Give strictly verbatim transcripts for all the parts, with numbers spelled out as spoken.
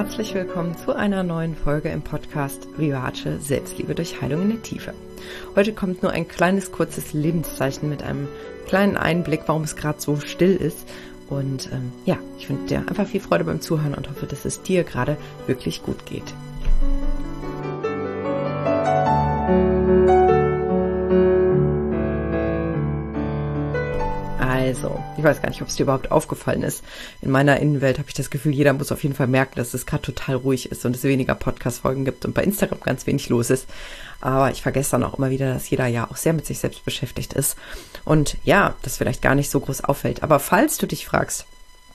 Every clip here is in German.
herzlich willkommen zu einer neuen Folge im Podcast Vivace Selbstliebe durch Heilung in der Tiefe. Heute kommt nur ein kleines, kurzes Lebenszeichen mit einem kleinen Einblick, warum es gerade so still ist. Und ähm, ja, ich wünsche dir einfach viel Freude beim Zuhören und hoffe, dass es dir gerade wirklich gut geht. Also, ich weiß gar nicht, ob es dir überhaupt aufgefallen ist. In meiner Innenwelt habe ich das Gefühl, jeder muss auf jeden Fall merken, dass es gerade total ruhig ist und es weniger Podcast-Folgen gibt und bei Instagram ganz wenig los ist. Aber ich vergesse dann auch immer wieder, dass jeder ja auch sehr mit sich selbst beschäftigt ist. Und ja, das vielleicht gar nicht so groß auffällt. Aber falls du dich fragst,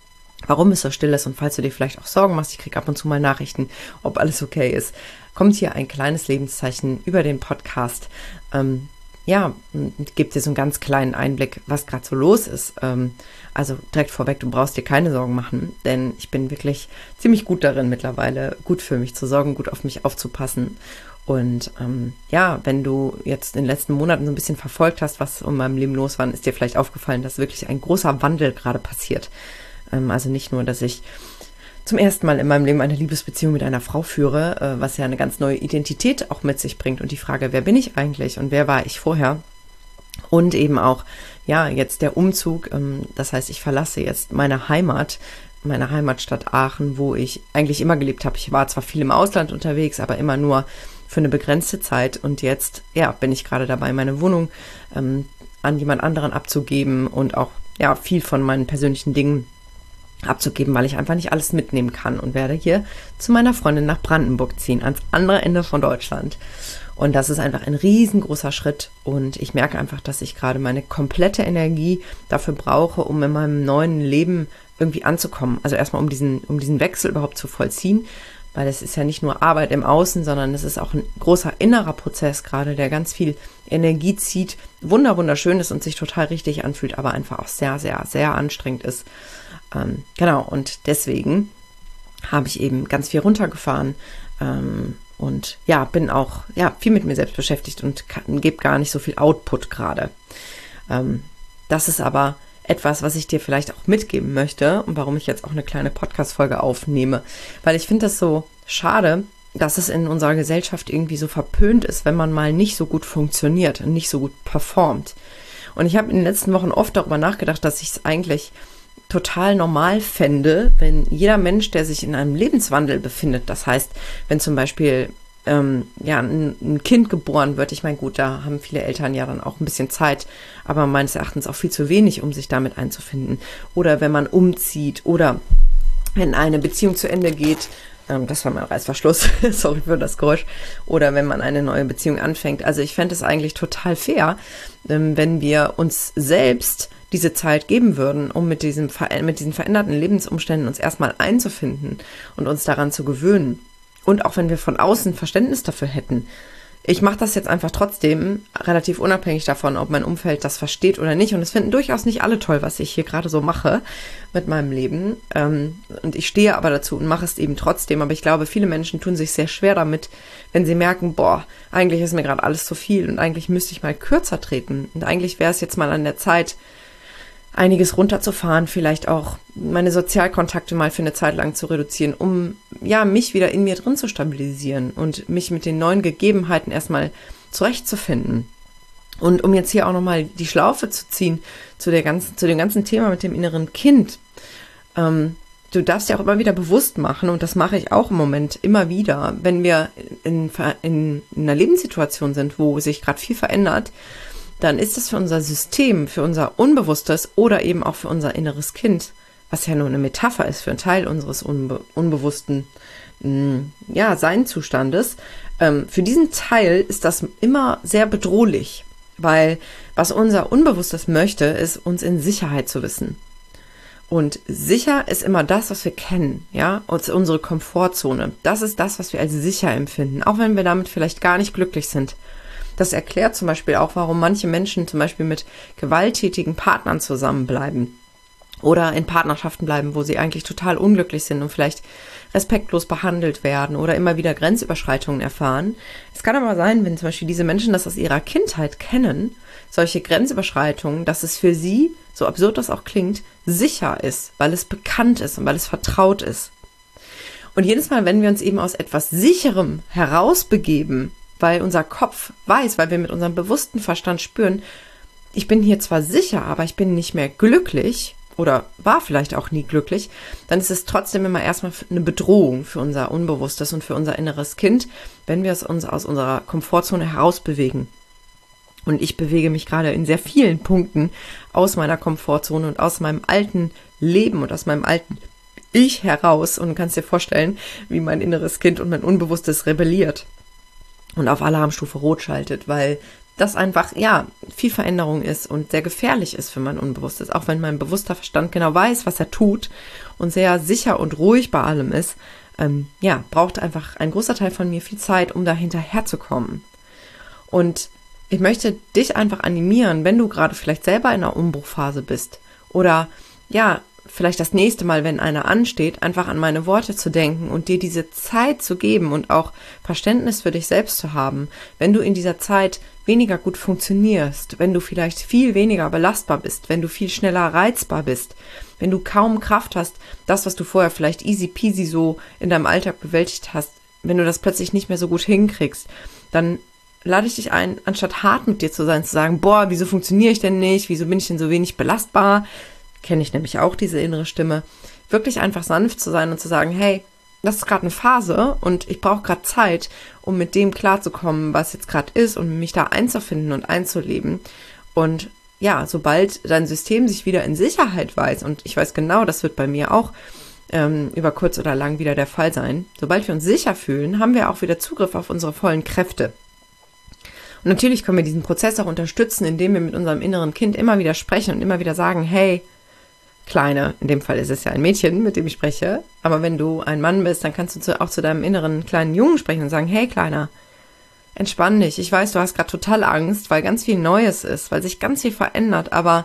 warum es so still ist und falls du dir vielleicht auch Sorgen machst, ich kriege ab und zu mal Nachrichten, ob alles okay ist, kommt hier ein kleines Lebenszeichen über den Podcast. Ähm, Ja, gibt dir so einen ganz kleinen Einblick, was gerade so los ist. Ähm, also direkt vorweg, du brauchst dir keine Sorgen machen, denn ich bin wirklich ziemlich gut darin mittlerweile, gut für mich zu sorgen, gut auf mich aufzupassen. Und ähm, ja, wenn du jetzt in den letzten Monaten so ein bisschen verfolgt hast, was in meinem Leben los war, ist dir vielleicht aufgefallen, dass wirklich ein großer Wandel gerade passiert. Ähm, also nicht nur, dass ich zum ersten Mal in meinem Leben eine Liebesbeziehung mit einer Frau führe, äh, was ja eine ganz neue Identität auch mit sich bringt und die Frage, wer bin ich eigentlich und wer war ich vorher? Und eben auch, ja, jetzt der Umzug, ähm, das heißt, ich verlasse jetzt meine Heimat, meine Heimatstadt Aachen, wo ich eigentlich immer gelebt habe. Ich war zwar viel im Ausland unterwegs, aber immer nur für eine begrenzte Zeit und jetzt, ja, bin ich gerade dabei, meine Wohnung ähm, an jemand anderen abzugeben und auch, ja, viel von meinen persönlichen Dingen abzugeben, weil ich einfach nicht alles mitnehmen kann und werde hier zu meiner Freundin nach Brandenburg ziehen, ans andere Ende von Deutschland. Und das ist einfach ein riesengroßer Schritt und ich merke einfach, dass ich gerade meine komplette Energie dafür brauche, um in meinem neuen Leben irgendwie anzukommen. Also erstmal, um diesen, um diesen Wechsel überhaupt zu vollziehen, weil es ist ja nicht nur Arbeit im Außen, sondern es ist auch ein großer innerer Prozess gerade, der ganz viel Energie zieht, wunder wunderschön ist und sich total richtig anfühlt, aber einfach auch sehr, sehr, sehr anstrengend ist. Ähm, genau, und deswegen habe ich eben ganz viel runtergefahren ähm, und ja, bin auch ja viel mit mir selbst beschäftigt und gebe gar nicht so viel Output gerade. Ähm, das ist aber etwas, was ich dir vielleicht auch mitgeben möchte und warum ich jetzt auch eine kleine Podcast-Folge aufnehme, weil ich finde das so schade, dass es in unserer Gesellschaft irgendwie so verpönt ist, wenn man mal nicht so gut funktioniert und nicht so gut performt. Und ich habe in den letzten Wochen oft darüber nachgedacht, dass ich es eigentlich total normal fände, wenn jeder Mensch, der sich in einem Lebenswandel befindet, das heißt, wenn zum Beispiel ähm, ja, ein, ein Kind geboren wird, ich meine, gut, da haben viele Eltern ja dann auch ein bisschen Zeit, aber meines Erachtens auch viel zu wenig, um sich damit einzufinden. Oder wenn man umzieht oder wenn eine Beziehung zu Ende geht, ähm, das war mein Reißverschluss, sorry für das Geräusch, oder wenn man eine neue Beziehung anfängt. Also ich fände es eigentlich total fair, ähm, wenn wir uns selbst diese Zeit geben würden, um mit diesem, mit diesen veränderten Lebensumständen uns erstmal einzufinden und uns daran zu gewöhnen. Und auch wenn wir von außen Verständnis dafür hätten. Ich mache das jetzt einfach trotzdem, relativ unabhängig davon, ob mein Umfeld das versteht oder nicht. Und es finden durchaus nicht alle toll, was ich hier gerade so mache mit meinem Leben. Und ich stehe aber dazu und mache es eben trotzdem. Aber ich glaube, viele Menschen tun sich sehr schwer damit, wenn sie merken, boah, eigentlich ist mir gerade alles zu viel und eigentlich müsste ich mal kürzer treten. Und eigentlich wäre es jetzt mal an der Zeit, einiges runterzufahren, vielleicht auch meine Sozialkontakte mal für eine Zeit lang zu reduzieren, um ja mich wieder in mir drin zu stabilisieren und mich mit den neuen Gegebenheiten erstmal zurechtzufinden. Und um jetzt hier auch nochmal die Schlaufe zu ziehen zu der ganzen, zu dem ganzen Thema mit dem inneren Kind. Ähm, du darfst dir auch immer wieder bewusst machen, und das mache ich auch im Moment immer wieder, wenn wir in, in, in einer Lebenssituation sind, wo sich gerade viel verändert, dann ist es für unser System, für unser Unbewusstes oder eben auch für unser inneres Kind, was ja nur eine Metapher ist für einen Teil unseres unbe- unbewussten mh, ja, Seinzustandes, ähm, für diesen Teil ist das immer sehr bedrohlich, weil was unser Unbewusstes möchte, ist, uns in Sicherheit zu wissen. Und sicher ist immer das, was wir kennen, ja, und unsere Komfortzone. Das ist das, was wir als sicher empfinden, auch wenn wir damit vielleicht gar nicht glücklich sind. Das erklärt zum Beispiel auch, warum manche Menschen zum Beispiel mit gewalttätigen Partnern zusammenbleiben oder in Partnerschaften bleiben, wo sie eigentlich total unglücklich sind und vielleicht respektlos behandelt werden oder immer wieder Grenzüberschreitungen erfahren. Es kann aber sein, wenn zum Beispiel diese Menschen das aus ihrer Kindheit kennen, solche Grenzüberschreitungen, dass es für sie, so absurd das auch klingt, sicher ist, weil es bekannt ist und weil es vertraut ist. Und jedes Mal, wenn wir uns eben aus etwas Sicherem herausbegeben, weil unser Kopf weiß, weil wir mit unserem bewussten Verstand spüren, ich bin hier zwar sicher, aber ich bin nicht mehr glücklich oder war vielleicht auch nie glücklich, dann ist es trotzdem immer erstmal eine Bedrohung für unser Unbewusstes und für unser inneres Kind, wenn wir es uns aus unserer Komfortzone herausbewegen. Und ich bewege mich gerade in sehr vielen Punkten aus meiner Komfortzone und aus meinem alten Leben und aus meinem alten Ich heraus und kannst dir vorstellen, wie mein inneres Kind und mein Unbewusstes rebelliert und auf Alarmstufe Rot schaltet, weil das einfach, ja, viel Veränderung ist und sehr gefährlich ist für mein Unbewusstes. Auch wenn mein bewusster Verstand genau weiß, was er tut und sehr sicher und ruhig bei allem ist, ähm, ja, braucht einfach ein großer Teil von mir viel Zeit, um da hinterherzukommen. Und ich möchte dich einfach animieren, wenn du gerade vielleicht selber in einer Umbruchphase bist oder, ja, vielleicht das nächste Mal, wenn einer ansteht, einfach an meine Worte zu denken und dir diese Zeit zu geben und auch Verständnis für dich selbst zu haben, wenn du in dieser Zeit weniger gut funktionierst, wenn du vielleicht viel weniger belastbar bist, wenn du viel schneller reizbar bist, wenn du kaum Kraft hast, das, was du vorher vielleicht easy peasy so in deinem Alltag bewältigt hast, wenn du das plötzlich nicht mehr so gut hinkriegst, dann lade ich dich ein, anstatt hart mit dir zu sein, zu sagen, boah, wieso funktioniere ich denn nicht, wieso bin ich denn so wenig belastbar, kenne ich nämlich auch diese innere Stimme, wirklich einfach sanft zu sein und zu sagen, hey, das ist gerade eine Phase und ich brauche gerade Zeit, um mit dem klarzukommen, was jetzt gerade ist und mich da einzufinden und einzuleben. Und ja, sobald dein System sich wieder in Sicherheit weiß, und ich weiß genau, das wird bei mir auch ähm, über kurz oder lang wieder der Fall sein, sobald wir uns sicher fühlen, haben wir auch wieder Zugriff auf unsere vollen Kräfte. Und natürlich können wir diesen Prozess auch unterstützen, indem wir mit unserem inneren Kind immer wieder sprechen und immer wieder sagen, hey, Kleine, in dem Fall ist es ja ein Mädchen, mit dem ich spreche, aber wenn du ein Mann bist, dann kannst du zu, auch zu deinem inneren kleinen Jungen sprechen und sagen, hey Kleiner, entspann dich, ich weiß, du hast gerade total Angst, weil ganz viel Neues ist, weil sich ganz viel verändert, aber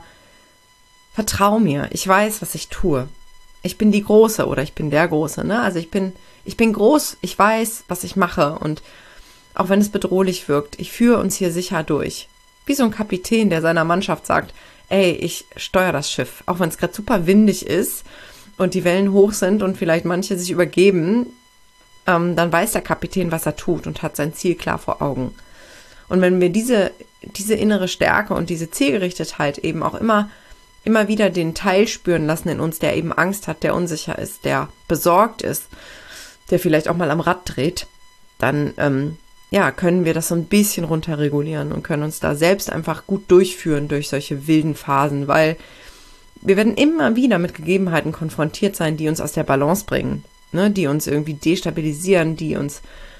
vertrau mir, ich weiß, was ich tue. Ich bin die Große oder ich bin der Große, ne? Also ich bin, ich bin groß, ich weiß, was ich mache und auch wenn es bedrohlich wirkt, ich führe uns hier sicher durch. Wie so ein Kapitän, der seiner Mannschaft sagt, ey, ich steuere das Schiff, auch wenn es gerade super windig ist und die Wellen hoch sind und vielleicht manche sich übergeben, ähm, dann weiß der Kapitän, was er tut und hat sein Ziel klar vor Augen. Und wenn wir diese, diese innere Stärke und diese Zielgerichtetheit eben auch immer, immer wieder den Teil spüren lassen in uns, der eben Angst hat, der unsicher ist, der besorgt ist, der vielleicht auch mal am Rad dreht, dann ähm, ja, können wir das so ein bisschen runterregulieren und können uns da selbst einfach gut durchführen durch solche wilden Phasen, weil wir werden immer wieder mit Gegebenheiten konfrontiert sein, die uns aus der Balance bringen, ne, die uns irgendwie destabilisieren, die uns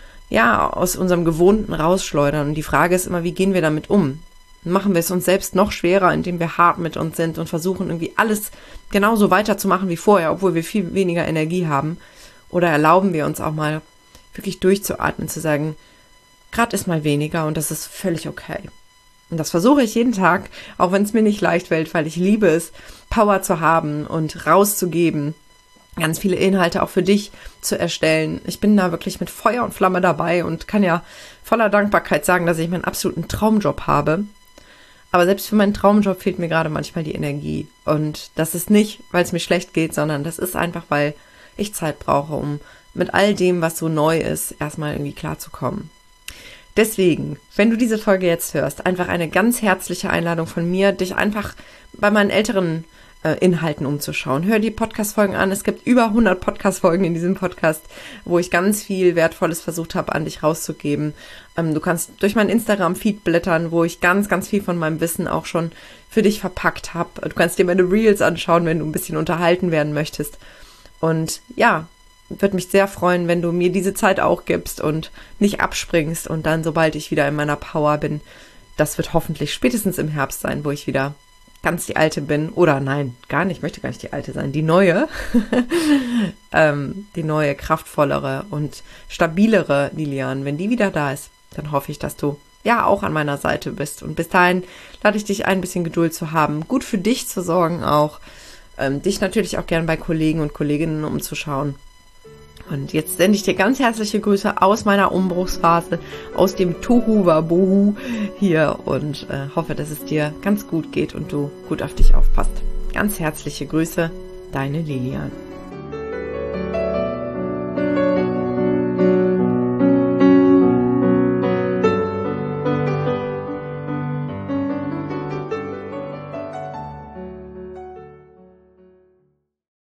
ja aus unserem Gewohnten rausschleudern. Und die Frage ist immer, wie gehen wir damit um? Machen wir es uns selbst noch schwerer, indem wir hart mit uns sind und versuchen irgendwie alles genauso weiterzumachen wie vorher, obwohl wir viel weniger Energie haben? Oder erlauben wir uns auch mal wirklich durchzuatmen, zu sagen, gerade ist mal weniger und das ist völlig okay. Und das versuche ich jeden Tag, auch wenn es mir nicht leicht fällt, weil ich liebe es, Power zu haben und rauszugeben, ganz viele Inhalte auch für dich zu erstellen. Ich bin da wirklich mit Feuer und Flamme dabei und kann ja voller Dankbarkeit sagen, dass ich meinen absoluten Traumjob habe. Aber selbst für meinen Traumjob fehlt mir gerade manchmal die Energie. Und das ist nicht, weil es mir schlecht geht, sondern das ist einfach, weil ich Zeit brauche, um mit all dem, was so neu ist, erstmal irgendwie klarzukommen. Deswegen, wenn du diese Folge jetzt hörst, einfach eine ganz herzliche Einladung von mir, dich einfach bei meinen älteren äh, Inhalten umzuschauen. Hör die Podcast-Folgen an. Es gibt über hundert Podcast-Folgen in diesem Podcast, wo ich ganz viel Wertvolles versucht habe, an dich rauszugeben. Ähm, du kannst durch meinen Instagram-Feed blättern, wo ich ganz, ganz viel von meinem Wissen auch schon für dich verpackt habe. Du kannst dir meine Reels anschauen, wenn du ein bisschen unterhalten werden möchtest. Und ja, würde mich sehr freuen, wenn du mir diese Zeit auch gibst und nicht abspringst und dann, sobald ich wieder in meiner Power bin, das wird hoffentlich spätestens im Herbst sein, wo ich wieder ganz die Alte bin. Oder nein, gar nicht, ich möchte gar nicht die Alte sein, die neue, ähm, die neue, kraftvollere und stabilere Lilian. Wenn die wieder da ist, dann hoffe ich, dass du ja auch an meiner Seite bist. Und bis dahin lade ich dich ein, ein bisschen Geduld zu haben, gut für dich zu sorgen auch, ähm, dich natürlich auch gern bei Kollegen und Kolleginnen umzuschauen. Und jetzt sende ich dir ganz herzliche Grüße aus meiner Umbruchsphase, aus dem Tohu Wabohu hier und äh, hoffe, dass es dir ganz gut geht und du gut auf dich aufpasst. Ganz herzliche Grüße, deine Lilian.